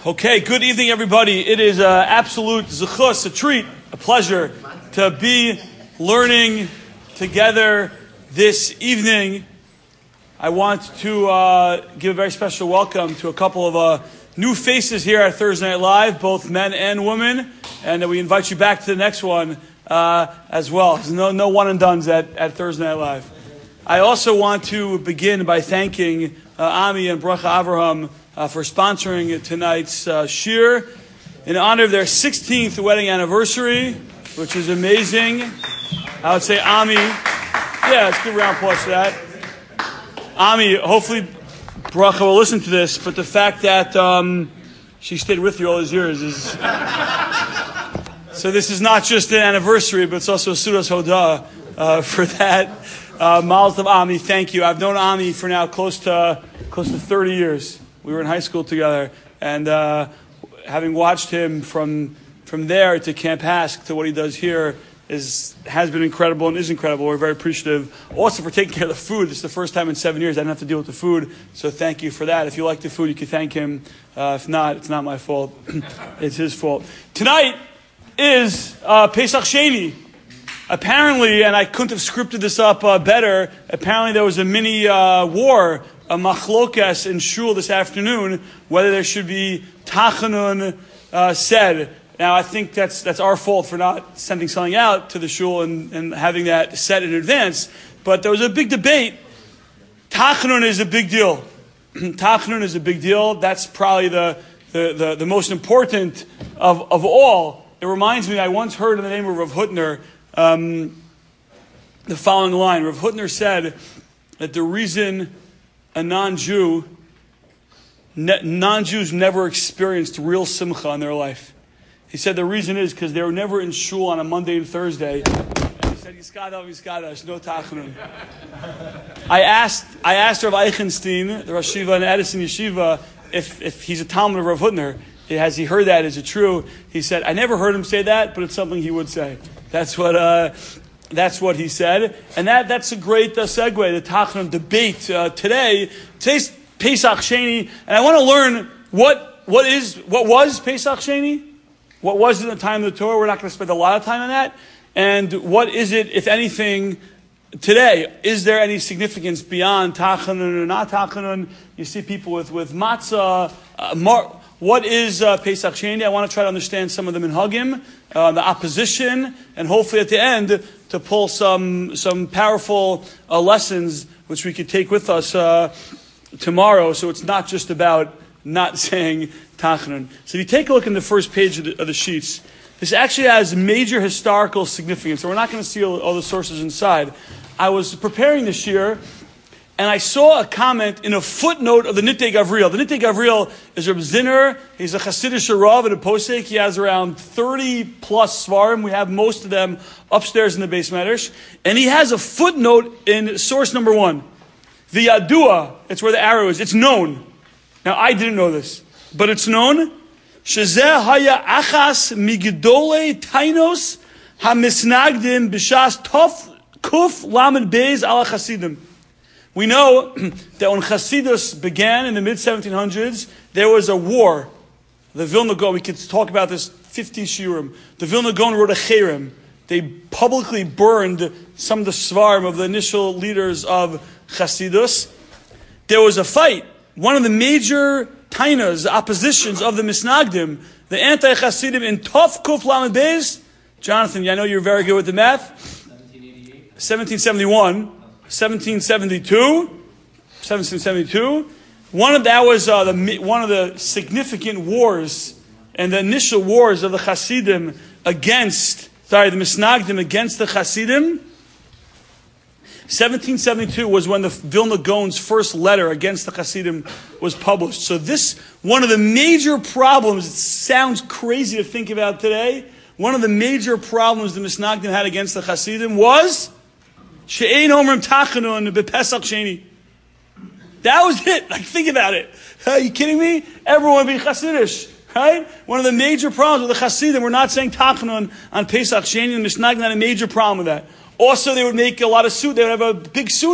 Okay, good evening, everybody. It is an absolute zechus, a treat, a pleasure to be learning together this evening. I want to give a very special welcome to a couple of new faces here at Thursday Night Live, both men and women, and we invite you back to the next one as well. There's no one and dones at Thursday Night Live. I also want to begin by thanking Ami and Bracha Avraham for sponsoring tonight's shir in honor of their 16th wedding anniversary, which is amazing. I would say Ami, let's give a round of applause for that. Ami, hopefully Bracha will listen to this, but the fact that she stayed with you all these years is... So this is not just an anniversary, but it's also a Sudas Hodah for that. Mazel tov, Ami, thank you. I've known Ami for now close to 30 years. We were in high school together, and having watched him from there to Camp Hask to what he does here has been incredible and is incredible. We're very appreciative. Also for taking care of the food. This is the first time in 7 years I didn't have to deal with the food, so thank you for that. If you like the food, you can thank him. If not, it's not my fault. It's his fault. Tonight is Pesach Sheni. Apparently, and I couldn't have scripted this up better, apparently there was a mini war, a machlokas in shul this afternoon, whether there should be tachanun said. Now, I think that's our fault for not sending something out to the shul and having that set in advance. But there was a big debate. Tachanun is a big deal. Tachanun is a big deal. That's probably the most important of all. It reminds me, I once heard in the name of Rav Hutner, the following line. Rav Hutner said that the reason a non-Jews never experienced real simcha in their life. He said the reason is because they were never in shul on a Monday and Thursday. And he said, Yiskadav, no tachanun. I asked Rav Eichenstein, the Rosh Yeshiva in Edison Yeshiva, if he's a Talmud of Rav Hutner. Has he heard that? Is it true? He said, I never heard him say that, but it's something he would say. That's what he said. And that's a great segue, the Tachanun debate today. Today's Pesach Sheni, and I want to learn what was Pesach Sheni? What was in the time of the Torah? We're not going to spend a lot of time on that. And what is it, if anything, today? Is there any significance beyond Tachanun or not Tachanun? You see people with matzah, what is Pesach Sheni? I want to try to understand some of the minhagim, the opposition, and hopefully at the end to pull some powerful lessons which we could take with us tomorrow. So it's not just about not saying Tachanun. So if you take a look in the first page of the sheets, this actually has major historical significance. So we're not going to see all the sources inside. I was preparing this year, and I saw a comment in a footnote of the Nittei Gavriel. The Nittei Gavriel is Reb Zinner. He's a Hasidic Rav and a posek. He has around 30 plus svarim. We have most of them upstairs in the Beis Medrash. And he has a footnote in source number 1. The Yadua, it's where the arrow is. It's known. Now, I didn't know this, but it's known. Shezeh haya achas migdolei tainos hamisnagdim b'shas tof kuf lamed beis ala chasidim. We know that when Chasidus began in the mid-1700s, there was a war. The Vilna Gaon, we could talk about this 50 shiurim. The Vilna Gaon wrote a cherem. They publicly burned some of the svarim of the initial leaders of Chasidus. There was a fight. One of the major tainas, oppositions of the Misnagdim, the anti-Chasidim in Tov Kuf Lamed Beis. Jonathan, I know you're very good with the math. 1771. 1772. One of the significant wars and the initial wars of the Hasidim against the Misnagdim against the Hasidim. 1772 was when the Vilna Gaon's first letter against the Hasidim was published. So this, one of the major problems, it sounds crazy to think about today, one of the major problems the Misnagdim had against the Hasidim was She'ein omrim tachanun b'Pesach Sheni. That was it. Like, think about it. Are you kidding me? Everyone be Hasidish, right? One of the major problems with the Hasidim, we're not saying tachanun on Pesach Sheni, and Mishnagdim had a major problem with that. Also, they would make a lot of suda. They would have a big suda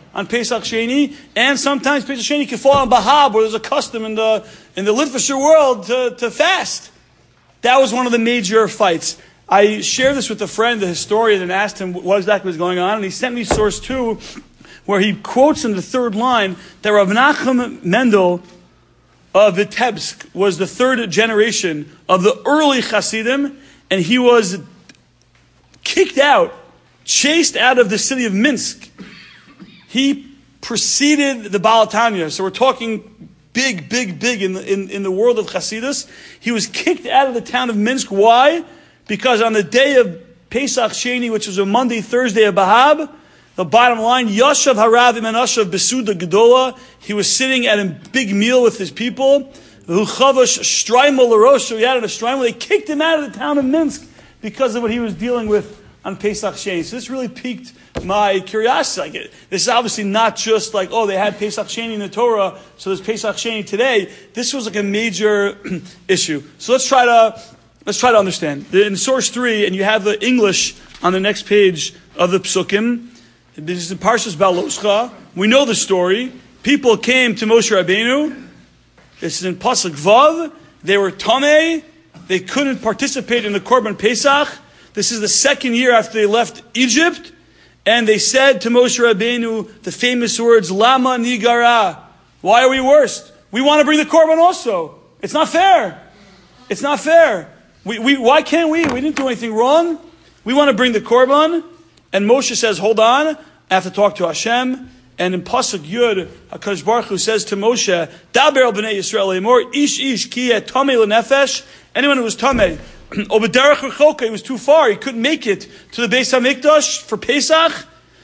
on Pesach Sheni, and sometimes Pesach Sheni can fall on Bahab, where there's a custom in the Litvisher world to fast. That was one of the major fights. I shared this with a friend, the historian, and asked him what exactly was going on, and he sent me source 2, where he quotes in the third line that Rav Nachum Mendel of Vitebsk was the third generation of the early Hasidim, and he was kicked out, chased out of the city of Minsk. He preceded the Baal Tanya. So we're talking big in the world of Hasidus. He was kicked out of the town of Minsk. Why? Because on the day of Pesach Sheni, which was a Monday, Thursday of Bahab, the bottom line, Yashav Harav Iman Ashav Besuda Gedola, he was sitting at a big meal with his people. Chavash Shtraimel Larosh, he had a Shtraimel. They kicked him out of the town of Minsk because of what he was dealing with on Pesach Sheni. So this really piqued my curiosity. Like, this is obviously not just like, oh, they had Pesach Sheni in the Torah, so there's Pesach Sheni today. This was like a major issue. So let's try to understand. In source 3, and you have the English on the next page of the Psukim. This is in Parshas Baloscha. We know the story. People came to Moshe Rabbeinu. This is in Pasuk Vav. They were Tameh. They couldn't participate in the Korban Pesach. This is the second year after they left Egypt. And they said to Moshe Rabbeinu the famous words, Lama Nigara. Why are we worst? We want to bring the Korban also. It's not fair. It's not fair. Why can't we? We didn't do anything wrong. We want to bring the Korban. And Moshe says, hold on. I have to talk to Hashem. And in Pasuk Yud, HaKadosh Baruch Hu says to Moshe, Daber el b'nei Yisrael emor, ish ki et tamei l'nefesh. Anyone who was tamei, Obederach Rechoka, he was too far. He couldn't make it to the Beis HaMikdash for Pesach.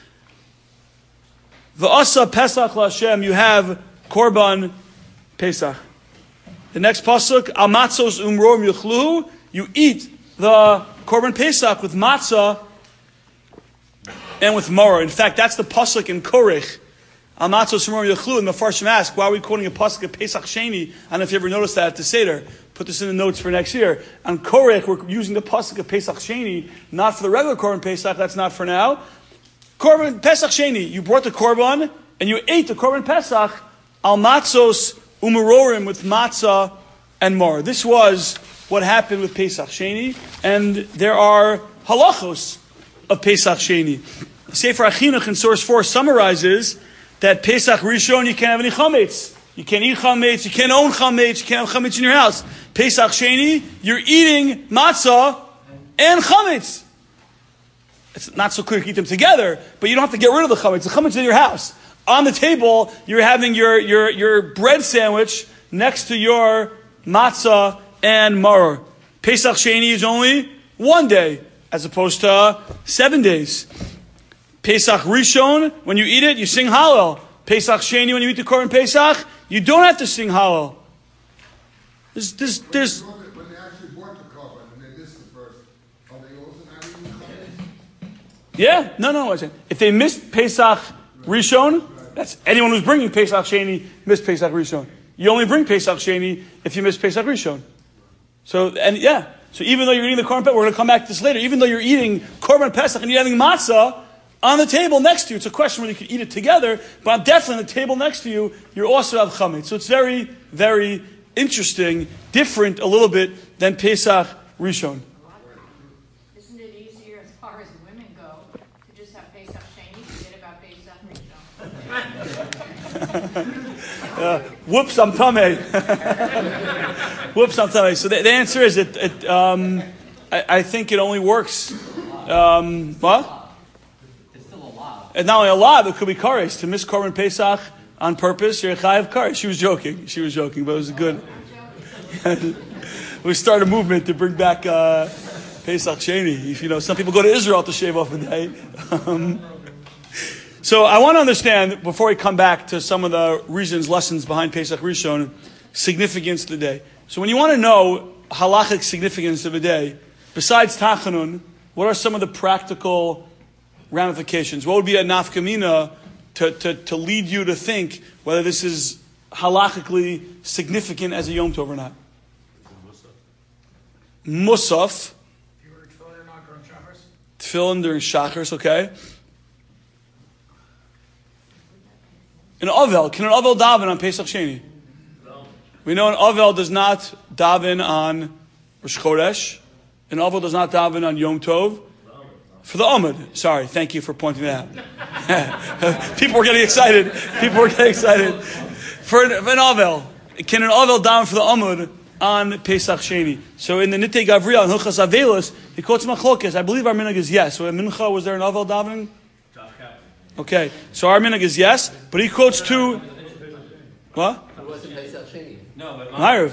V'asa Pesach l'Hashem, you have Korban Pesach. The next Pasuk, Al matzos umrom yuchlu, you eat the Korban Pesach with matzah and with maror. In fact, that's the pasuk in Korech. Al matzos umrom yuchlu. And the Mefarshim ask, why are we quoting a pasuk of Pesach Sheni? I don't know if you ever noticed that at the Seder. Put this in the notes for next year. On Korech, we're using the pasuk of Pesach Sheni, not for the regular Korban Pesach. That's not for now. Korban Pesach Sheni. You brought the Korban and you ate the Korban Pesach. Al matzos umarorim, with matzah and mar. This was what happened with Pesach Sheni, and there are halachos of Pesach Sheni. Sefer HaChinuch in source 4 summarizes that Pesach Rishon, you can't have any chametz. You can't eat chametz, you can't own chametz, you can't have chametz in your house. Pesach Sheni, you're eating matzah and chametz. It's not so clear to eat them together, but you don't have to get rid of the chametz. The chametz is in your house. On the table, you're having your bread sandwich next to your matzah and maror. Pesach Sheni is only one day, as opposed to 7 days. Pesach Rishon, when you eat it, you sing Hallel. Pesach Sheni, when you eat the Korban Pesach, you don't have to sing Hallel. There's When they actually bought the Korban and they missed the first, are they also not eating chametz? Yeah, no. If they missed Pesach Rishon, that's anyone who's bringing Pesach Sheni missed Pesach Rishon. You only bring Pesach Sheni if you miss Pesach Rishon. So even though you're eating the Korban Pesach, we're going to come back to this later. Even though you're eating Korban Pesach and you're having matzah on the table next to you, it's a question whether you can eat it together. But definitely on the table next to you, you also have chametz. So it's very, very interesting, different a little bit than Pesach Rishon. Isn't it easier as far as women go to just have Pesach Sheni, forget about Pesach Rishon? Whoops, I'm tamei. Whoops, I'm tamei. So the answer is I think it only works. What? It's still allowed. And not only allowed, it could be kares. To miss Korban Pesach on purpose, you're a chayav kares. She was joking, but it was good. We started a movement to bring back Pesach Sheni. Some people go to Israel to shave off a day. So I want to understand, before we come back to some of the lessons behind Pesach Rishon, significance of the day. So when you want to know halachic significance of a day, besides Tachanun, what are some of the practical ramifications? What would be a nafkamina to lead you to think whether this is halachically significant as a Yom Tov or not? Musaf. If you were tefillin or not during Shacharis? Tefillin during Shacharis, okay. An Avel. Can an Avel daven on Pesach Sheni? We know an Avel does not daven on Rosh Chodesh. An Avel does not daven on Yom Tov. For the Amud. Sorry, thank you for pointing that out. People were getting excited. For an Avel. Can an Avel daven for the Amud on Pesach Sheni? So in the Nitei Gavriel and Hilchas Avelos, he quotes Machlokes. I believe our minhag is yes. So in Mincha, was there an Avel davening? Okay, so our minhag is yes, but he quotes two. What? No, but Ma'ariv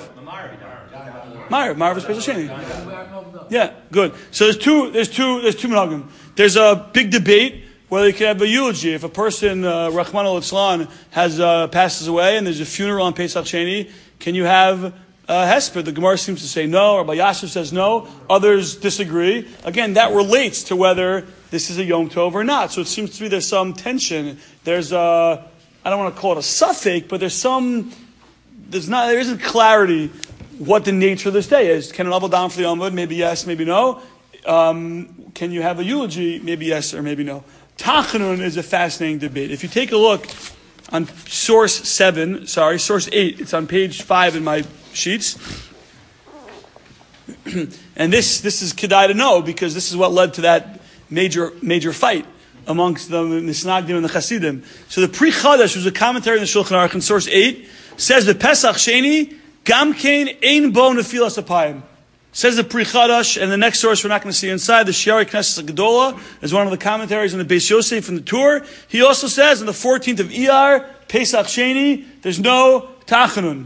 is Pesach Sheni. Yeah, good. So there's two minhagim. There's a big debate whether you can have a eulogy. If a person, Rahman al-Islan, passes away and there's a funeral on Pesach Sheni, can you have Hesper? The Gemara seems to say no, Rabbi Yasser says no, others disagree. Again, that relates to whether this is a Yom Tov or not. So it seems to be there's some tension. There's I don't want to call it a suffix, but there isn't clarity what the nature of this day is. Can an Avel down for the Amud? Maybe yes, maybe no. Can you have a eulogy? Maybe yes or maybe no. Tachanun is a fascinating debate. If you take a look on source 8, it's on page 5 in my sheets. And this is kedai to know, because this is what led to that major fight amongst the Nisnagdim and the Chasidim. So the Pri Chadash, who's a commentary in the Shulchan Aruch in source 8, says the Pesach Sheni, Gam Kein Ein Bo Nefilas Apayim. Says the Pri Chadash, and the next source we're not going to see inside, the Shiari Knesset Gedola, is one of the commentaries in the Beis Yosef from the Tur. He also says on the 14th of Iyar, Pesach Sheni, there's no Tachanun.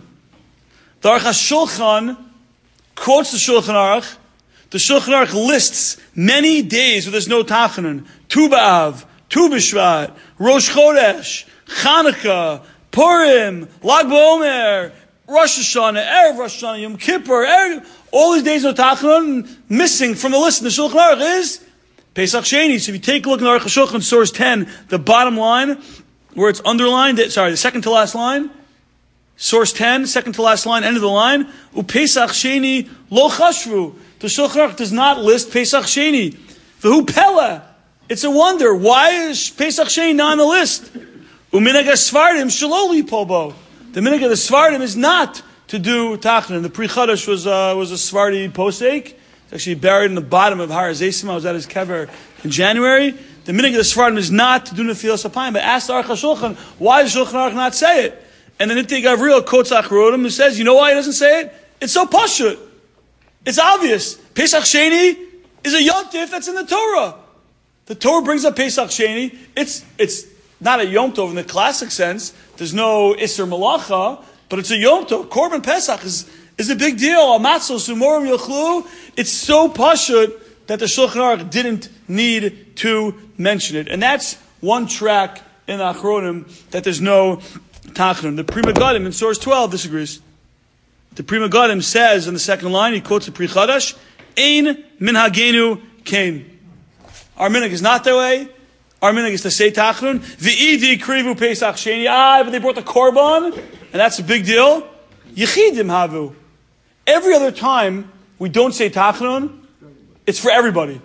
The Aruch HaShulchan quotes the Shulchan Aruch. The Shulchan Aruch lists many days where there's no Tachanun. Tu B'Av, Tu B'Shvat, Rosh Chodesh, Chanukah, Purim, Lag BaOmer, Rosh Hashanah, Erev Rosh Hashanah, Yom Kippur, all these days of Tachanun missing from the list in the Shulchan Aruch is Pesach Sheni. So if you take a look in the Aruch HaShulchan, source 10, the bottom line, where it's underlined, the second to last line, source 10, second to last line, end of the line, Pesach Sheni lo chashvu. The Shulchan Aruch does not list Pesach Sheni. V'hu pela. It's a wonder. Why is Pesach Sheni not on the list? U'minhag ha-Sfardim shelo lipobo. The minhag of the Sfardim is not to do Tachanun. The Pri Chadash was a Sfardi posek. It's actually buried in the bottom of Har Zaysim. I was at his kever in January. The minhag of the Sfardim is not to do Nefilas Apayim. But ask the Aruch HaShulchan, why does the Shulchan Aruch not say it? And the Nitei Gavriel quotes Achronim, who says, you know why he doesn't say it? It's so pashut. It's obvious. Pesach Sheni is a Yom Tov that's in the Torah. The Torah brings up Pesach Sheni. It's not a Yom Tov in the classic sense. There's no Isser Malacha, but it's a Yom Tov. Korban Pesach is a big deal. Amatzos Sumorim Yochlu. It's so pashut that the Shulchan Aruch didn't need to mention it. And that's one track in Achronim that there's no Tachanun. The Pri Megadim in source 12 disagrees. The Pri Megadim says in the second line, he quotes the Pri Chadash, Ein minhagenu kain. Our minhag is not that way. Our minhag is to say Tachanun. V'idi krivu Pesach Sheni. But they brought the Korban, and that's a big deal. Yechidim havu. Every other time we don't say Tachanun, it's for everybody.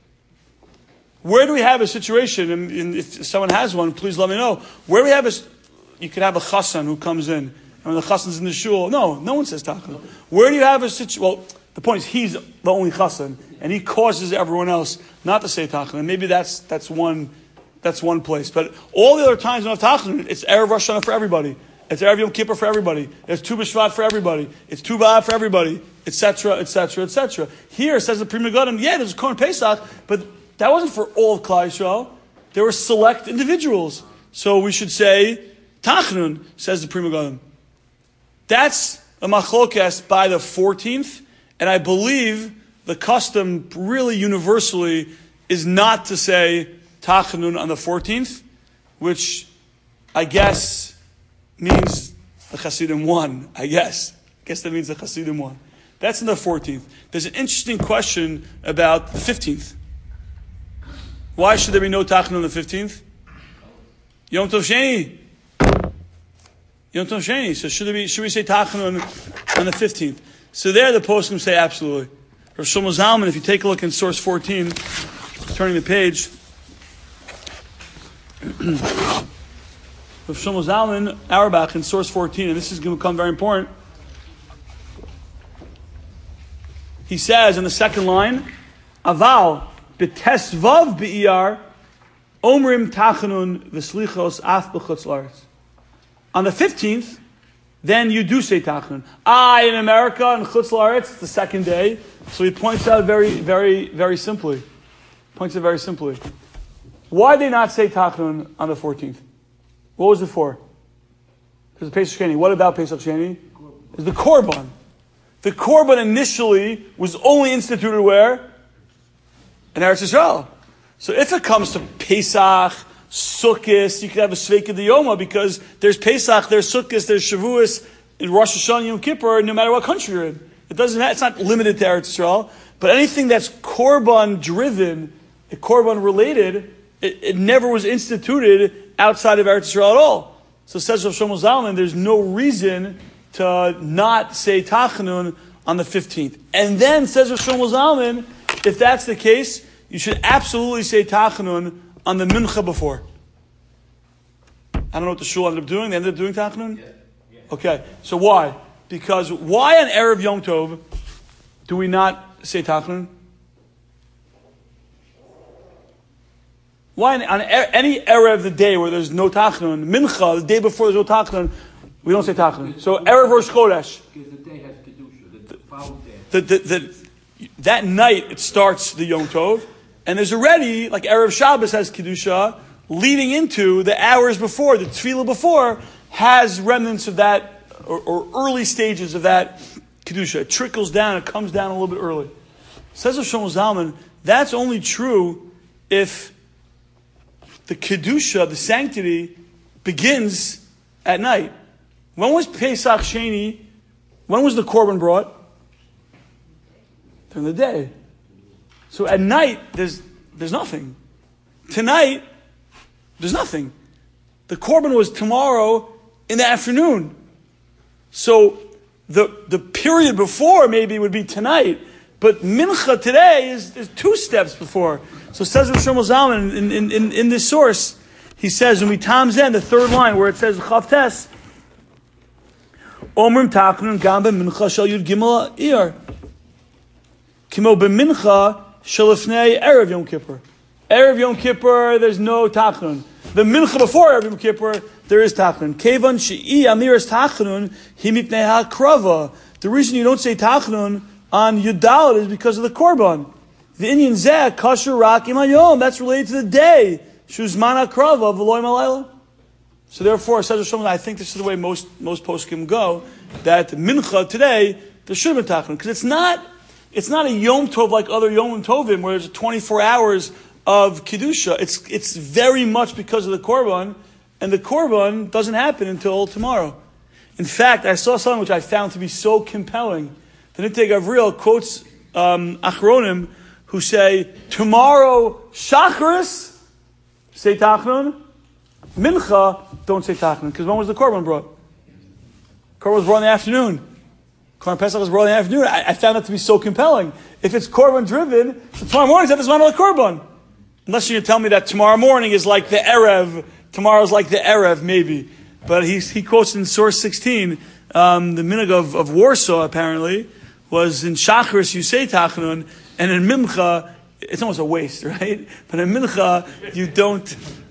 Where do we have a situation, and if someone has one, please let me know. Where we have you could have a chassan who comes in, and when the chassan's in the shul, no one says Tachanun. Where do you have a situation? Well, the point is he's the only chassan, and he causes everyone else not to say Tachanun. Maybe that's one place. But all the other times we have Tachanun, it's Erev Rosh Hashanah for everybody. It's Erev Yom Kippur for everybody. It's Tu B'Shvat for everybody. It's Tu B'Av for everybody, etc., etc., etc. Here says the Pri Megadim, there's a Korban Pesach, but that wasn't for all of Klal Yisrael. There were select individuals. So we should say Tachanun, says the Pri Megadim. That's a machlokes by the 14th, and I believe the custom really universally is not to say Tachanun on the 14th, which I guess means the Chasidim won, I guess. That means the Chasidim won. That's in the 14th. There's an interesting question about the 15th. Why should there be no Tachanun on the 15th? Yom Tov Sheni. So should we say Tachanun on the 15th? So there the poskim say absolutely. Rav Shlomo Zalman, if you take a look in source 14, turning the page, Rav Shlomo Zalman Auerbach in source 14, and this is going to become very important. He says in the second line, Aval b'tesvav b'iyar omrim tachanun v'slichos af b'chutz la'aretz. On the 15th, then you do say tachanun. In America, in chutz la'aretz, it's the second day. So he points out very, very, very simply. Why did they not say tachanun on the 14th? What was it for? Because of Pesach Sheni. What about Pesach Sheni? It's the Korban. The Korban initially was only instituted where? In Eretz Yisrael. So if it comes to Pesach, Sukkot, you could have a Sveika Diyoma because there's Pesach, there's Sukkot, there's Shavuos, in Rosh Hashanah, Yom Kippur, no matter what country you're in. It's not limited to Eretz Yisrael, but anything that's Korban driven, Korban related, it never was instituted outside of Eretz Yisrael at all. So says Rav Shlomo Zalman, there's no reason to not say Tachanun on the 15th. And then says Rav Shlomo Zalman, if that's the case, you should absolutely say Tachanun on the Mincha before. I don't know what the shul ended up doing. They ended up doing Tachanun? Yeah. Okay, so why? Because why on Erev Yom Tov do we not say Tachanun? Why on any Erev of the day where there's no Tachanun, Mincha, the day before there's no Tachanun, we don't say Tachanun. So Erev Rosh Chodesh. Because the day has Kedusha, the following day. That night it starts the Yom Tov, and there's already, like Erev Shabbos has Kedusha, leading into the hours before, the Tefillah before, has remnants of that, or early stages of that Kedusha. It trickles down, it comes down a little bit early. Says Rav Shlomo Zalman, that's only true if the Kedusha, the sanctity, begins at night. When was Pesach Sheni? When was the Korban brought? During the day. So at night, there's nothing. Tonight, there's nothing. The Korban was tomorrow in the afternoon. So the period before maybe would be tonight. But Mincha today is 2 steps before. So it says Rav Shlomo Zalman in this source, he says, when we Tam's End, the third line, where it says Chavtes, Omrim Tachanun Gam B'Mincha Shel Yud Gimel Iyar. Kimo B'Mincha Shel Lifnei Erev Yom Kippur. Erev Yom Kippur, there's no Tachanun. The Mincha before Erev Yom Kippur, there is Tachanun. Kevan She'i Amiras Tachanun Hi Mipnei HaKrava. The reason you don't say Tachanun on Yudalit is because of the Korban. The Indian Zeh Kasher Rak Imayom. That's related to the day. Shuzman HaKrava V'loy Malayla. So therefore, says Rav Shlomo, I think this is the way most poskim go, that Mincha today, there should have been Tachanun. Because it's not a Yom Tov like other Yom Tovim, where there's 24 hours of Kedusha. It's very much because of the Korban, and the Korban doesn't happen until tomorrow. In fact, I saw something which I found to be so compelling. The Nitei Gavriel quotes Achronim who say, tomorrow, Shacharis, say Tachanun. Mincha, don't say Tachanun. Because when was the Korban brought? Korban was brought in the afternoon. Korban Pesach was brought in the afternoon. I found that to be so compelling. If it's Korban driven, so tomorrow morning is at the Zman of the Korban. Unless you're going to tell me that tomorrow morning is like the Erev. Tomorrow's like the Erev, maybe. But he quotes in source 16, the minhag of Warsaw, apparently, was in Shacharis you say Tachanun, and in Mincha, it's almost a waste, right? But in Mincha, you don't,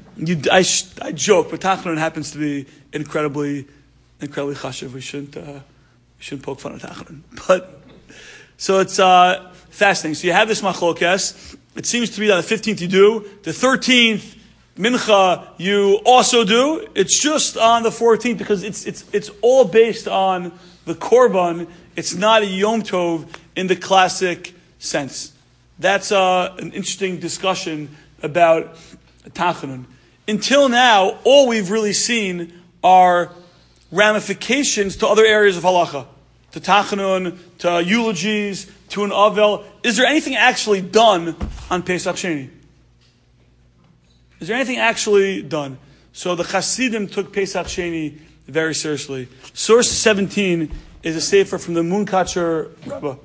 I joke, but Tachanun happens to be incredibly chashuv. We shouldn't poke fun at Tachanun. But, so it's fascinating. So you have this machlokes. It seems to be that the 15th you do, the 13th, Mincha, you also do. It's just on the 14th because it's all based on the Korban. It's not a Yom Tov in the classic sense. That's an interesting discussion about Tachanun. Until now, all we've really seen are ramifications to other areas of halacha, to Tachanun, to eulogies, to an Avel. Is there anything actually done on Pesach Sheni? Is there anything actually done? So the Hasidim took Pesach Sheni very seriously. Source 17 is a sefer from the Munkacher Rebbe.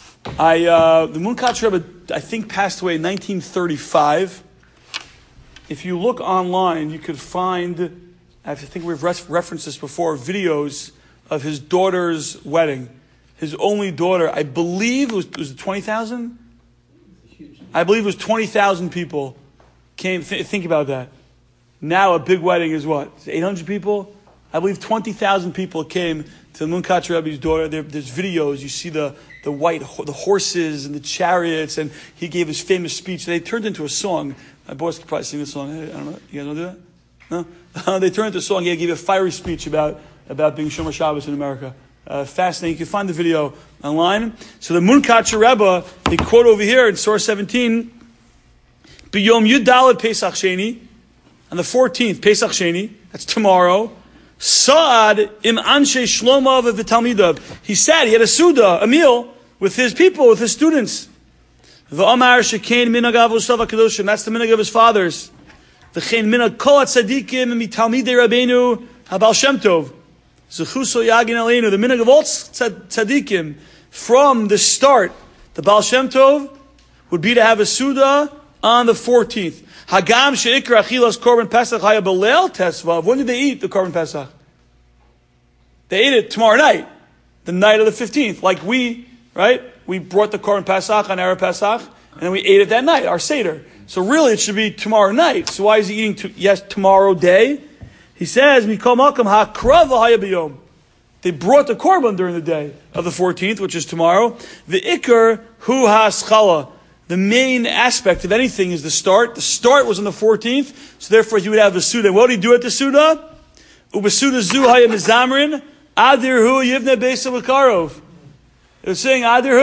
The Munkacher Rebbe, I think, passed away in 1935. if you look online, you could find, I think we've referenced this before, videos of his daughter's wedding. His only daughter, I believe was it 20,000? I believe it was 20,000 people came. Think about that. Now a big wedding is what? 800 people? I believe 20,000 people came to the Munkach Rebbe's daughter. There's videos. You see the horses and the chariots, and he gave his famous speech. They turned into a song. My boys could probably sing this song. I don't know. You guys want to do that? No? They turned into a song. He gave a fiery speech about being Shomer Shabbos in America. Fascinating. You can find the video online. So the Munkach Rebbe, they quote over here in Surah 17, B'yom Yud Daled Pesach Sheni, on the 14th, Pesach Sheni, that's tomorrow, Sa'ad im Anshe Shlomo v'Talmidav. He sat, he had a Suda, a meal, with his people, with his students. V'amar shekein minhag avosav HaKadoshim, that's the minhag of his fathers. V'chein minhag kol tzadikim mitalmidei Rabbeinu HaBaal Shem Tov. Zechuso Yagin Aleinu, the minhag of all tzadikim, from the start, the Baal Shem Tov would be to have a Suda on the 14th. Hagam she'ikra achilas korban Pesach haya b'leil tesvav. When did they eat the korban Pesach? They ate it tomorrow night, the night of the 15th. Like we, right? We brought the korban Pesach on Erev Pesach, and then we ate it that night, our Seder. So really it should be tomorrow night. So why is he eating tomorrow day? He says, Mikol Malkam ha'krava haya b'yom. They brought the korban during the day of the 14th, which is tomorrow. The ikar hu ha'aschala. The main aspect of anything is the start. The start was on the 14th, so therefore you would have the Suda. What did he do at the Suda? Ubasuda zu haya mizamrin, adir hu yivne beisa l'karov. They were saying, adir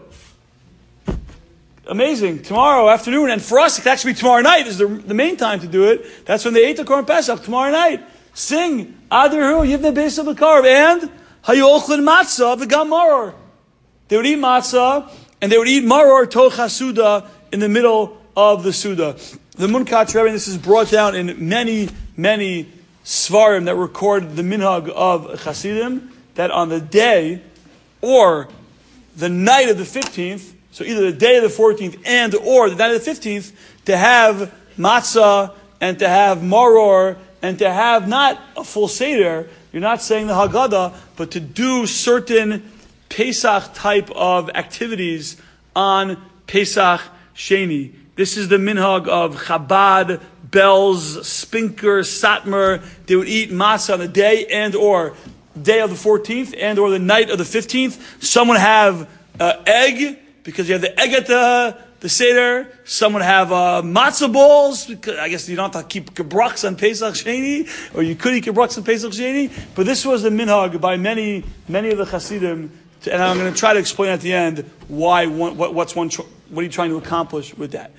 hu. Amazing. Tomorrow afternoon, and for us, it could actually be tomorrow night is the main time to do it. That's when they ate the Korban Pesach, tomorrow night. Sing, adir hu yivne beisa l'karov, and hayu ochlin matzah v'gam maror. They would eat matzah, and they would eat maror tocha Suda in the middle of the Suda. The Munkach Rebbe, this is brought down in many, many svarim that record the minhag of Hasidim, that on the day or the night of the 15th, so either the day of the 14th and or the night of the 15th, to have matzah and to have maror and to have not a full Seder, you're not saying the Haggadah, but to do certain Pesach type of activities on Pesach Sheni. This is the minhag of Chabad, Belz, Spinker, Satmar. They would eat matzah on the day and or day of the 14th and or the night of the 15th. Some would have egg, because you have the egg at the Seder. Some would have matzah balls, because I guess you don't have to keep kabraks on Pesach Sheni, or you could eat kabraks on Pesach Sheni. But this was the minhag by many of the Hasidim. And I'm going to try to explain at the end why what are you trying to accomplish with that.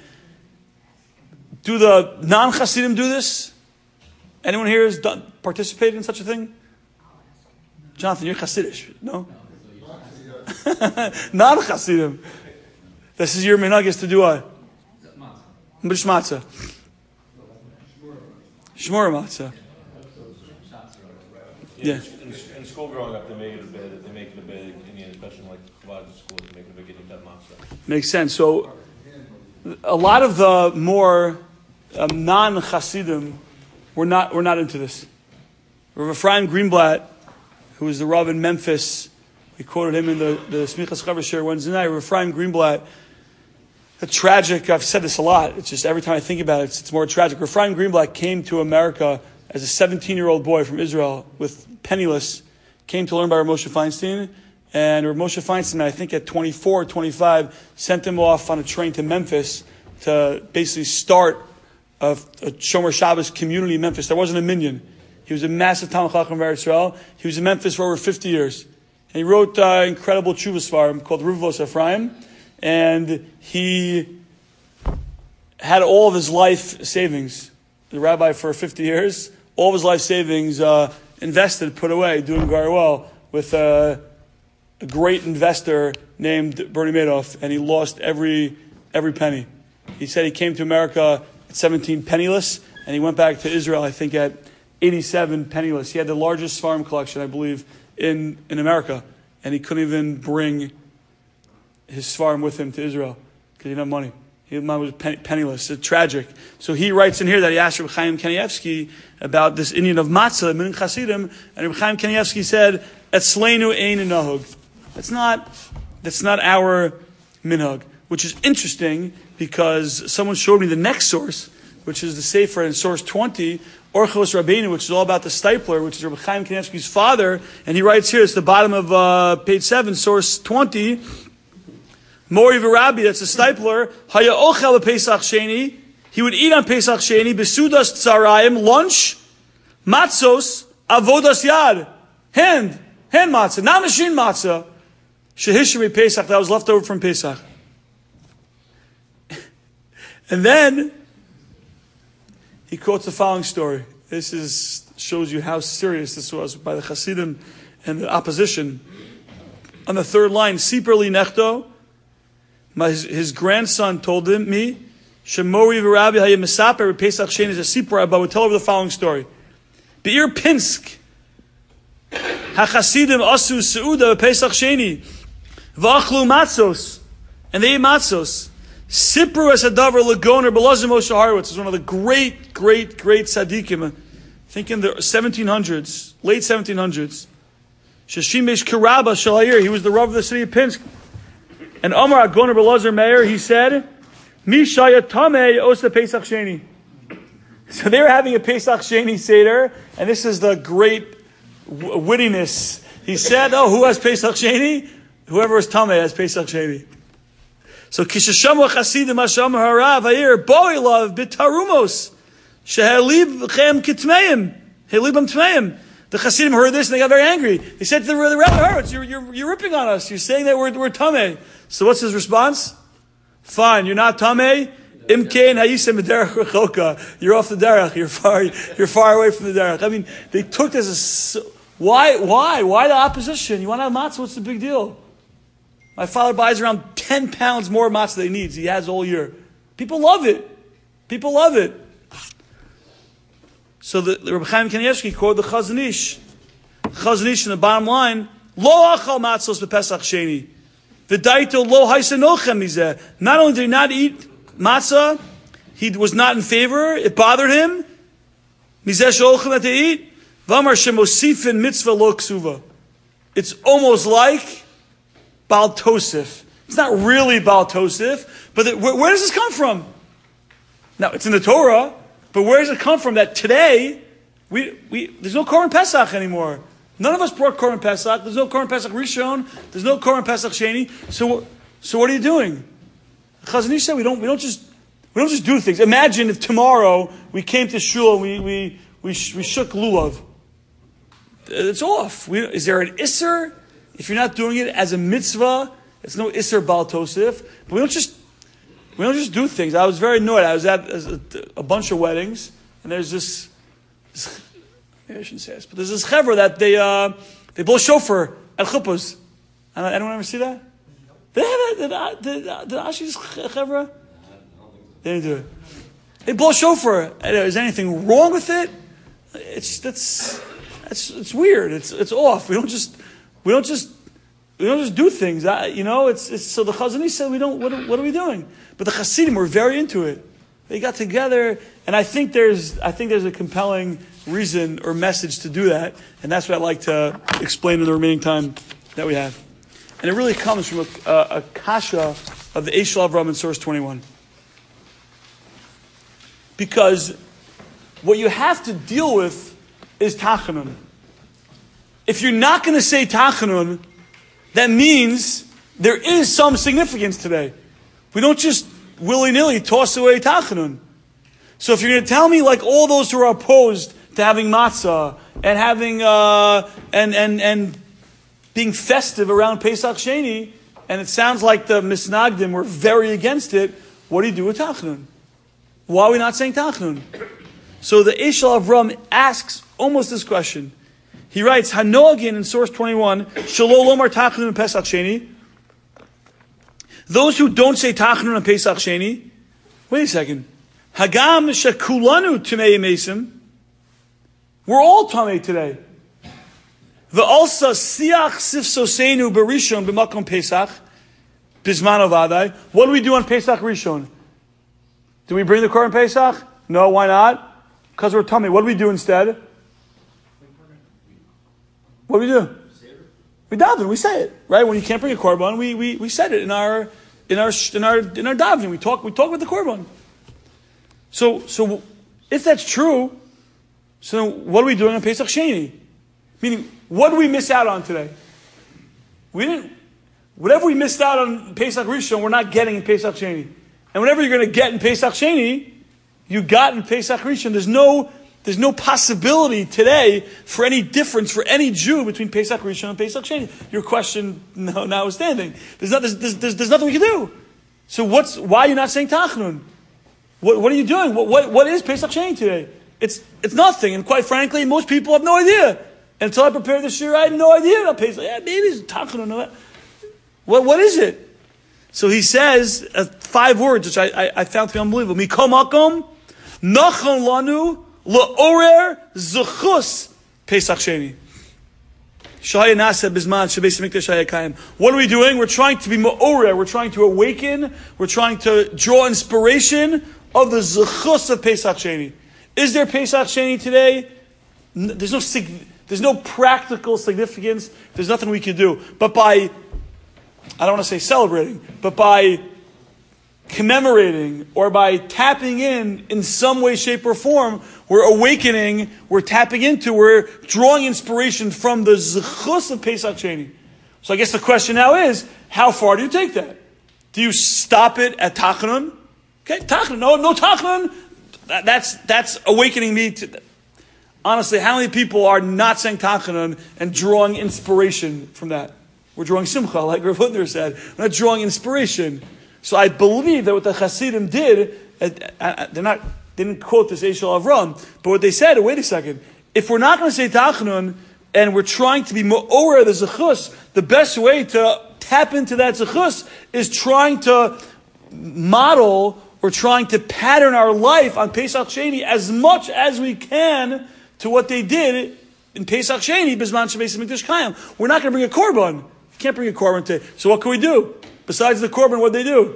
Do the non-Hasidim do this? Anyone here has participated in such a thing? Jonathan, you're Hasidish, no? Non-Hasidim. This is your minhag to do what? Matzah. Shmur matzah. Yeah. In school growing up, they make it a big Indian question, like Chabad school, they make it a big Indian matzah. Makes sense. So, a lot of the more non-Hasidim were not into this. Rav Ephraim Greenblatt, who was the Rav in Memphis, we quoted him in the Smichas Chaver Wednesday night. Rav Ephraim Greenblatt, a tragic. I've said this a lot. It's just every time I think about it, it's more tragic. Rav Ephraim Greenblatt came to America as a 17-year-old boy from Israel, with penniless, came to learn by Rav Moshe Feinstein. And Rav Moshe Feinstein, I think at 24 or 25, sent him off on a train to Memphis to basically start a Shomer Shabbos community in Memphis. There wasn't a minyan. He was a massive Talmid Chacham of Eretz Israel. He was in Memphis for over 50 years. And he wrote incredible tshuva svarim called Ruvos Ephraim. And he had all of his life savings. The rabbi for 50 years, all of his life savings invested, put away, doing very well with a great investor named Bernie Madoff, and he lost every penny. He said he came to America at 17 penniless, and he went back to Israel, I think, at 87 penniless. He had the largest farm collection, I believe, in America, and he couldn't even bring his farm with him to Israel because he didn't have money. mom was penniless. It's tragic. So he writes in here that he asked Reb Chaim Kanievsky about this Indian of matzah, Min Chasidim, and Reb Chaim Kanievsky said, "Etzleinu ein nahug." That's not our minhag, which is interesting because someone showed me the next source, which is the Sefer in source 20, Orchos Rabbeinu, which is all about the Stipler, which is Reb Chaim Kanievsky's father, and he writes here, it's the bottom of page 7, source 20, Mori v'Rabbi, that's a Stipler, Haya ochel Pesach Sheni, he would eat on Pesach Sheni, Besudas Tzarayim, lunch, matzos, avodas yad, hand matzah, not machine matzah, Shehishri Pesach, that was left over from Pesach. And then he quotes the following story. This shows you how serious this was by the Hasidim and the opposition. On the third line, Siper li nechto, his grandson told me, Shemori v'Rabbi hayeh mesaper Pesach Sheni is a Sipur Abba would tell over the following story. Be'ir Pinsk, HaChasidim asu seuda Pesach Sheni, v'achlu matzos, and they ate matzos. Sipru as hadavar lagoner belazim Moshe Horowitz is one of the great tzaddikim. I think in the 1700s, late 1700s. Sheshimesh Karaba Shalayir, he was the Rav of the city of Pinsk. And Omar Agoner Belazar Meir, he said, Mishaya Tameh Osa Pesach Sheni. So they were having a Pesach Sheni Seder, and this is the great wittiness. He said, who has Pesach Sheni? Whoever is Tameh has Pesach Sheni. So Kishashamu Chasidim Hasham Harav Hayir Boilav Bitarumos Shehelib Chem Kitmeim Helibam Tmeim. The Chasidim heard this and they got very angry. They said to the Rabbi Horowitz, you're ripping on us. You're saying that we're Tameh. So what's his response? Fine, you're not Tameh. Imkein Hayisem Derech Rechoka. You're off the derech. You're far away from the derech. I mean, they took this as why the opposition? You want to have matzah? What's the big deal? My father buys around 10 pounds more matzah than he needs. He has all year. People love it. So the Reb Chaim Kanievsky quoted the Chazon Ish. Chazon Ish in the bottom line, Lo achal matzos b'Pesach Sheni. V'daito lo haisenochem mizeh. Not only did he not eat matzah, he was not in favor. It bothered him. Mizeh she'olchem that they eat. V'amar shemosifin mitzvah lo ksuva. It's almost like Baal Tosef. It's not really Baal Tosef, but where does this come from? Now, it's in the Torah, but where does it come from that today, there's no Korban Pesach anymore. None of us brought Korban Pesach. There's no Korban Pesach Rishon. There's no Korban Pesach Sheni. So what are you doing? Chazon Ish said we don't just do things. Imagine if tomorrow we came to shul and we shook lulav. It's off. Is there an isser? If you're not doing it as a mitzvah, it's no Isser Baal Tosef. But we don't just do things. I was very annoyed. I was at a bunch of weddings, and there's this maybe I shouldn't say this, but there's this chevra that they blow shofar at chuppahs. Anyone ever see that? Did they have that? Did Ashi's chevra? They didn't do it. They blow shofar. Is anything wrong with it? It's weird. It's off. We don't just do things. It's so the Chazon Ish said we don't. What are we doing? But the Hasidim were very into it. They got together, and I think there's a compelling reason or message to do that, and that's what I'd like to explain in the remaining time that we have. And it really comes from a kasha of the Eish Avram in source 21, because what you have to deal with is Tachanun. If you're not going to say Tachanun, that means there is some significance today. We don't just willy-nilly toss away Tachanun. So if you're going to tell me, like all those who are opposed to having matzah and having and being festive around Pesach Sheni, and it sounds like the Misnagdim were very against it, what do you do with Tachanun? Why are we not saying Tachanun? So the Eish Avram asks almost this question. He writes, Hanoagin in source 21, Shalom Lomar Tachanun and Pesach Sheni. Those who don't say Tachanun and Pesach Sheni, wait a second. Hagam Shekulanu Tumei Mesim. We're all Tamei today. The also Siach Sifsosenu Berishon B'makom Pesach Bizman Ovadai. What do we do on Pesach Rishon? Do we bring the Korban Pesach? No, why not? Because we're tummy. What do we do instead? What do we do? We daven. We say it, right? When you can't bring a Korban, we said it in our davening. We talk with the Korban. So if that's true, so then what are we doing on Pesach Sheni? Meaning, what did we miss out on today? We didn't. Whatever we missed out on Pesach Rishon, we're not getting in Pesach Sheni. And whatever you're going to get in Pesach Sheni, you got in Pesach Rishon. There's no possibility today for any difference for any Jew between Pesach Rishon and Pesach Sheni. Your question, notwithstanding, there's nothing we can do. So why are you not saying Tachnun? What are you doing? What is Pesach Sheni today? It's nothing. And quite frankly, most people have no idea. And until I prepared this year, I had no idea about Pesach. Yeah, maybe it's Tachnun. What is it? So he says 5 words, which I found to be unbelievable. Mikol makom, nachon lanu, la'orer zechus Pesach Sheni. Shahaya nasa bizman shebeis mikdash hayakayim. What are we doing? We're trying to be ma'orer. We're trying to awaken. We're trying to draw inspiration of the zechus of Pesach Sheni. Is there Pesach Sheni today? There's no practical significance. There's nothing we can do. But by, I don't want to say celebrating, but by commemorating or by tapping in some way, shape, or form, we're awakening, we're tapping into, we're drawing inspiration from the zechus of Pesach Sheni. So I guess the question now is, how far do you take that? Do you stop it at Tachanun? Okay, Tachanun, no Tachanun. That's awakening me to. Honestly, how many people are not saying Tachanun and drawing inspiration from that? We're drawing simcha, like Rav Hutner said. We're not drawing inspiration. So I believe that what the Hasidim did, they didn't quote this Eshel Avram, but what they said, wait a second, if we're not going to say Tachanun and we're trying to be Mo'oreh the Zechus, the best way to tap into that Zechus is trying to model or trying to pattern our life on Pesach Sheni as much as we can to what they did in Pesach Sheni, Bizman Shebeis Mikdash Kayim. We're not going to bring a korban. You can't bring a korban today. So what can we do? Besides the korban, what they do?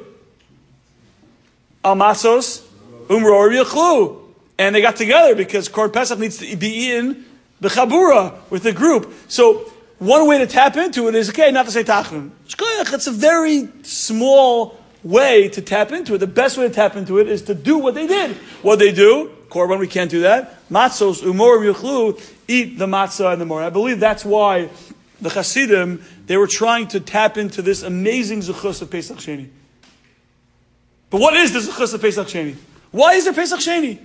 Al Masos, Umror Yechlu. And they got together because Korban Pesach needs to be eaten b'chabura, with the group. So one way to tap into it is, okay, not to say Tachanun. It's a very small way to tap into it. The best way to tap into it is to do what they did. What they do, korban, we can't do that. Matzos, umor, yuchlu, eat the matzah and the mor. I believe that's why the Hasidim, they were trying to tap into this amazing zechus of Pesach Sheni. But what is the zechus of Pesach Sheni? Why is there Pesach Sheni?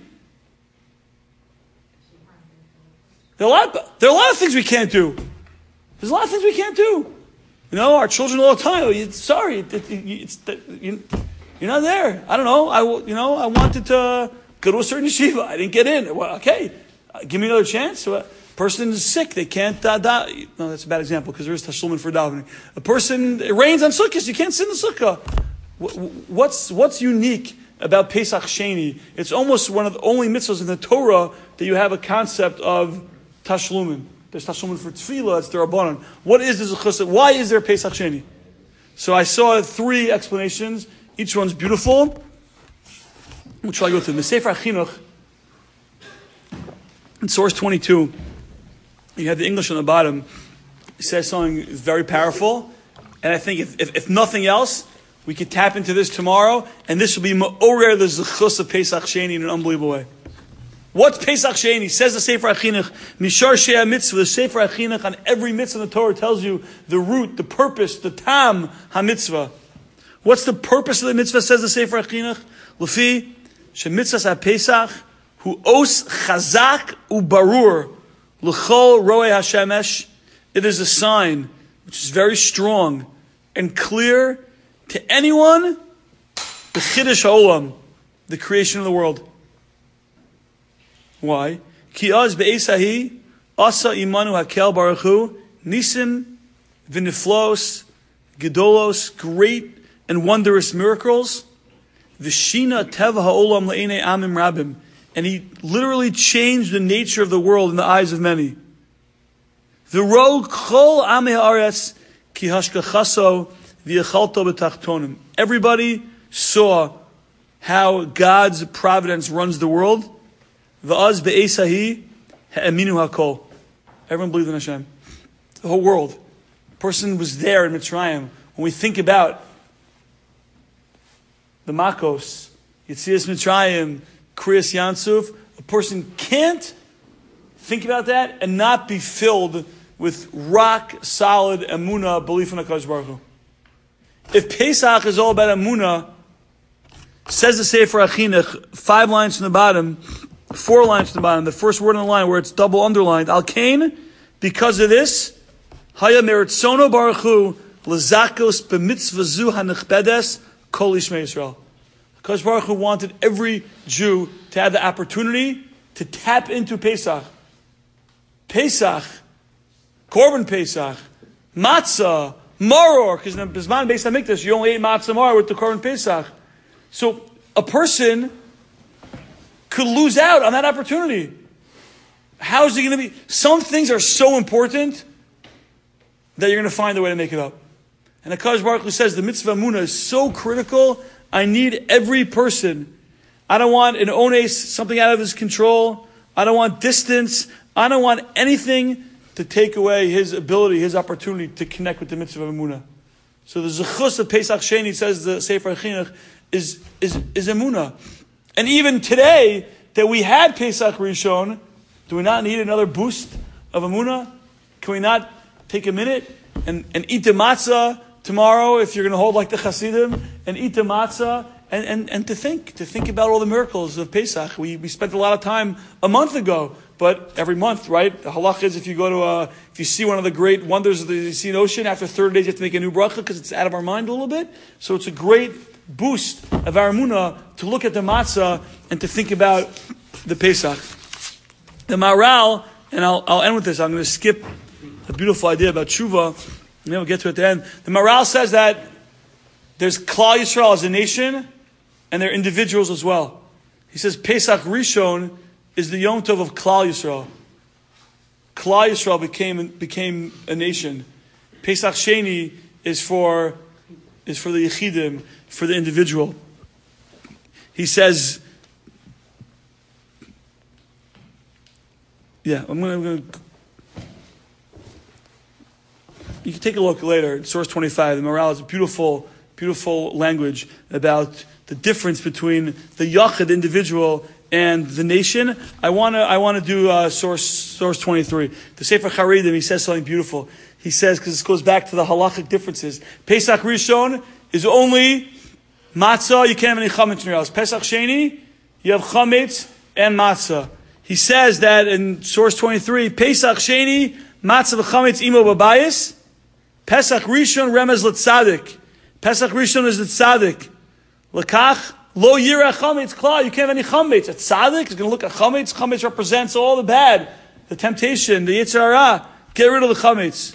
There are a lot of things we can't do. There's a lot of things we can't do. You know, our children all the time. You're not there. I don't know. I wanted to go to a certain yeshiva. I didn't get in. Well, okay, give me another chance. A person is sick. They can't. No, that's a bad example because there is tashlumin for davening. A person, it rains on sukkahs. You can't sit in the sukkah. What's unique about Pesach Sheni? It's almost one of the only mitzvahs in the Torah that you have a concept of tashlumin. There's tashlumin for tefillah, it's the Rabbanan. What is this zechus? Why is there Pesach Sheni? So I saw 3 explanations. Each one's beautiful. Which shall I go through? The Sefer HaChinuch, in source 22, you have the English on the bottom. It says something very powerful. And I think if nothing else, we could tap into this tomorrow, and this will be ma'orer the zechus of Pesach Sheni in an unbelievable way. What's Pesach Sheni? Says the Sefer HaChinuch, Mishar Shea Mitzvah. The Sefer HaChinuch on every mitzvah in the Torah tells you the root, the purpose, the tam ha-mitzvah. What's the purpose of the mitzvah, says the Sefer HaChinuch? Lefi, shemitzvahs ha-Pesach, hu os chazak ubarur, l'chol roe ha-shemesh. It is a sign which is very strong and clear to anyone, the Chiddush HaOlam, the creation of the world. Why? Ki az be'esahi asa imanu hakel baruch hu nisim v'niflos gedolos, great and wondrous miracles. V'shina teva ha'olam le'enei amim rabim, and he literally changed the nature of the world in the eyes of many. V'ro kol amei ha'aretz ki hashkachaso v'yachalto b'tachtonim. Everybody saw how God's providence runs the world. Va'az be'esahi ha'aminu hakol. Everyone believed in Hashem. The whole world. A person was there in Mitzrayim. When we think about the Makos, Yetzias Mitzrayim, Kriyas Yansuf, a person can't think about that and not be filled with rock solid emunah, belief in HaKadosh Baruch Hu. If Pesach is all about emunah, says the Sefer HaChinuch, 5 lines from the bottom, 4 lines from the bottom, the first word on the line where it's double underlined, Al Kain, because of this, Haya meritzono Baruch Hu, L'zakos b'mitzvah zu hanechbedes, kol Yishmei Yisrael. HaKadosh Baruch Hu wanted every Jew to have the opportunity to tap into Pesach. Pesach, Korban Pesach, Matzah, Maror, because in the Bisman Beis HaMikdash, you only ate Matzah Maror with the Korban Pesach. So a person could lose out on that opportunity. How is it going to be? Some things are so important that you're going to find a way to make it up. And HaKadosh Baruch Hu says the mitzvah Munah is so critical, I need every person. I don't want an ones, something out of his control. I don't want distance. I don't want anything to take away his ability, his opportunity to connect with the mitzvah of Emunah. So the zechus of Pesach Sheni, says the Sefer HaChinuch, is Emunah. And even today, that we had Pesach Rishon, do we not need another boost of Emunah? Can we not take a minute and eat the matzah tomorrow, if you're going to hold like the Hasidim, and eat the matzah, and to think about all the miracles of Pesach. We spent a lot of time a month ago, but every month, right? The halach is if you see one of the great wonders of the Sea Ocean, after 30 days you have to make a new bracha because it's out of our mind a little bit. So it's a great boost of our emunah to look at the matzah and to think about the Pesach. The Maharal, and I'll end with this. I'm going to skip a beautiful idea about tshuva, and then we'll get to it at the end. The Maharal says that there's Klal Yisrael as a nation, and they're individuals as well. He says Pesach Rishon is the Yom Tov of Klal Yisrael. Klal Yisrael became a nation. Pesach Sheni is for the Yechidim, for the individual. He says, I'm going to. You can take a look later in source 25. The Maharal is a beautiful language about the difference between the Yachid individual and the nation. I want to do source 23. The Sefer Charidim, he says something beautiful. He says, because this goes back to the halachic differences. Pesach Rishon is only matzah. You can't have any chametz in your house. Pesach Sheni, you have chametz and matzah. He says that in source 23, Pesach Sheni, matzah v'chametz imo babayis. Pesach Rishon remez l'tzadik. Pesach Rishon is the tzaddik. L'kach lo yireh chametz klal. You can't have any chametz. A tzaddik is going to look at chametz. Chametz represents all the bad, the temptation, the yetzer hara. Get rid of the chametz.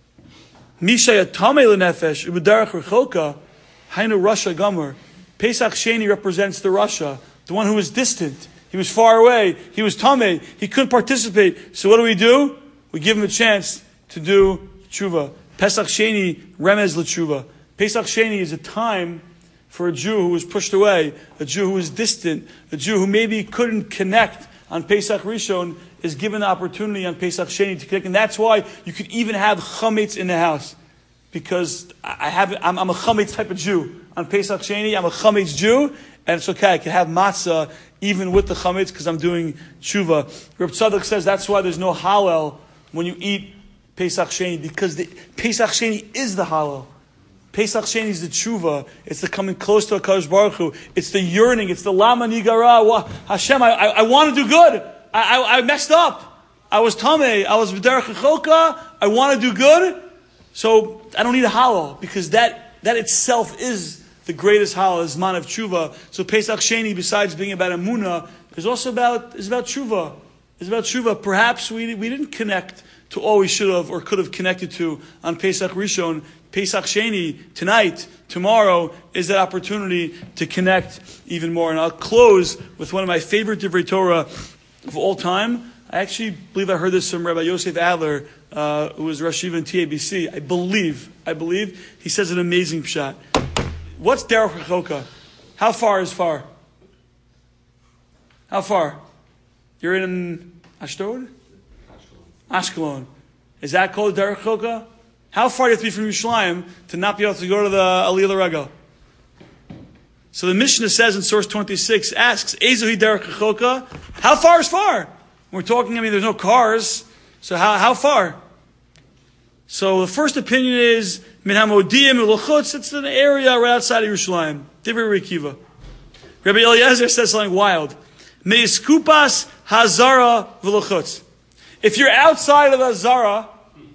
Misha yatamei lenefesh u'b'derech rechoka hainu rasha gomer. Pesach Sheni represents the rasha, the one who was distant. He was far away. He was tamei. He couldn't participate. So what do? We give him a chance to do tshuva. Pesach Sheni remez l'tshuva. Pesach Sheni is a time for a Jew who was pushed away, a Jew who was distant, a Jew who maybe couldn't connect on Pesach Rishon is given the opportunity on Pesach Sheni to connect. And that's why you could even have chametz in the house. Because I'm a chametz type of Jew. On Pesach Sheni, I'm a chametz Jew, and it's okay. I can have matzah even with the chametz because I'm doing tshuva. Reb Tzadok says that's why there's no halal when you eat Pesach Sheni, because the Pesach Sheni is the halal. Pesach Sheni is the tshuva. It's the coming close to HaKadosh Baruch Hu. It's the yearning. It's the lama nigara. Hashem, I want to do good. I messed up. I was tamei. I was v'derech rechoka. I want to do good. So I don't need a halal, because that itself is the greatest halal, is man of tshuva. So Pesach Sheni, besides being about emunah, is about tshuva. It's about tshuva. Perhaps we didn't connect to all we should have or could have connected to on Pesach Rishon. Pesach Sheni, tonight, tomorrow, is that opportunity to connect even more. And I'll close with one of my favorite Divrei Torah of all time. I actually believe I heard this from Rabbi Yosef Adler, who was Rosh Yeshiva in TABC. I believe he says an amazing pshat. What's derech rechoka? How far is far? How far? You're in Ashdod? Ashkelon. Is that called Derech Choka? How far do you have to be from Yerushalayim to not be able to go to the Aliyah L'Regel? So the Mishnah says in source 26, asks, Ezohi Derech Choka? How far is far? We're talking, there's no cars. So how far? So the first opinion is, Min HaModim L'Chutz, it's an area right outside of Yerushalayim. Divrei Rekiva. Rabbi Eliezer says something wild. Me'iskupas Hazara V'L'Chutz. If you're outside of the Hazara,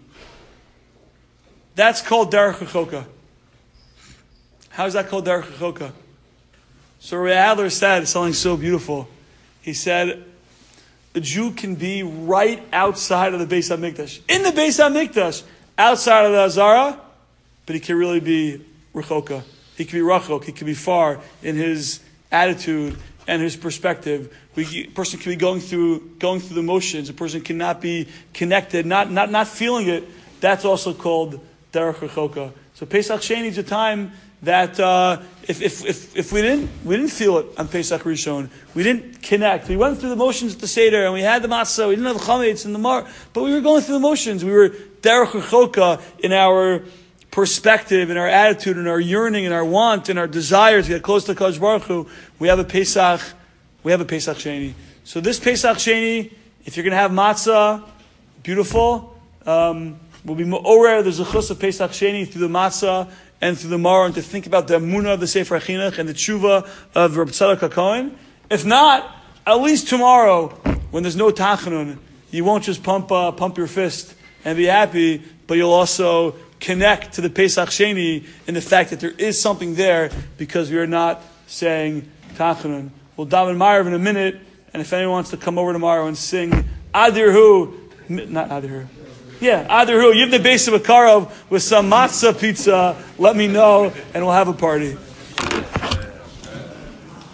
that's called Derech Choka. How is that called Derech Choka? So Rabbi Adler said something so beautiful. He said, a Jew can be right outside of the Beis HaMikdash. In the Beis HaMikdash, outside of the Hazara, but he can really be Rechoka. He can be Rachok. He can be far in his attitude and his perspective. A person can be going through the motions. A person cannot be connected, not feeling it. That's also called Derech Rechoka. So Pesach Sheni is a time that if we didn't feel it on Pesach Rishon, we didn't connect. We went through the motions at the Seder, and we had the matzah. We didn't have the chametz and the mar, but we were going through the motions. We were Derech Rechoka in our perspective, in our attitude, in our yearning, in our want, in our desire to get close to Kadosh Baruch Hu. We have a Pesach Sheni. So this Pesach Sheni, if you're going to have matzah, beautiful. Will be more. There's a chus of Pesach Sheni through the matzah and through the mar, and to think about the emunah of the Sefer HaChinuch and the tshuva of Reb Tzadok HaKohen. If not, at least tomorrow, when there's no tachanun, you won't just pump your fist and be happy, but you'll also connect to the Pesach Sheni in the fact that there is something there because we are not saying tachanun. We'll daven Ma'ariv in a minute, and if anyone wants to come over tomorrow and sing Adir not Adir Yeah, either who. You have the base of a karov with some matzah pizza, let me know, and we'll have a party.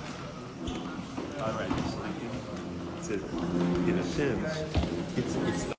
All right. It's a, in a sense, it's